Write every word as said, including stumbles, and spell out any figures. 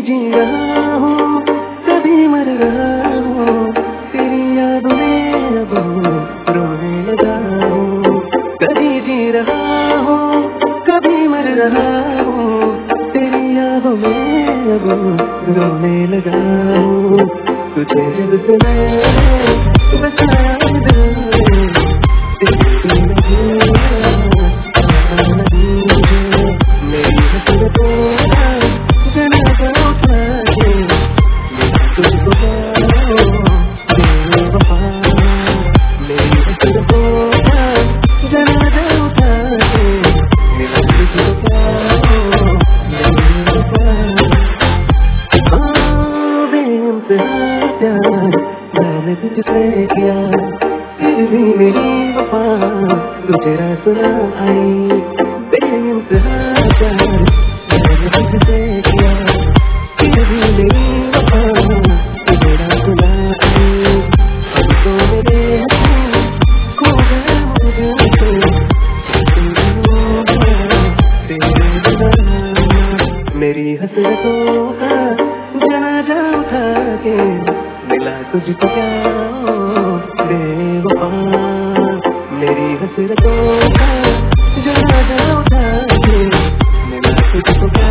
जी रहा हूँ कभी मर रहा हूँ, तेरी यादों में अब रोने लगा हूँ। कभी जी रहा हूँ कभी मर रहा हूँ, तेरी यादों में अब रोने लगा हूँ। तुझे जब से मैंने बसाया दिल में, तेरी नहीं मेरी हसरतों का जनाजा उठा के तुझको जाओ बेवफा। मेरी हसरतों का जनाजा उठा के तुझको जाओ बेवफा। हाँ बेइंतहा प्यार मैंने तुझसे किया, फिर भी मेरी वफा तुझे रास ना आई। बेइंतहा प्यार मैंने तुझसे किया, फिर भी मेरी वफा तुझे रास ना आई। अब तो मेरे हसीन खो गए मुझसे, तेरे बिना मेरी हसरतों का जनाजा उठा के मिला तुझको क्या बेवफा। मेरी हसरतों का जनाजा उठा के मिला तुझको क्या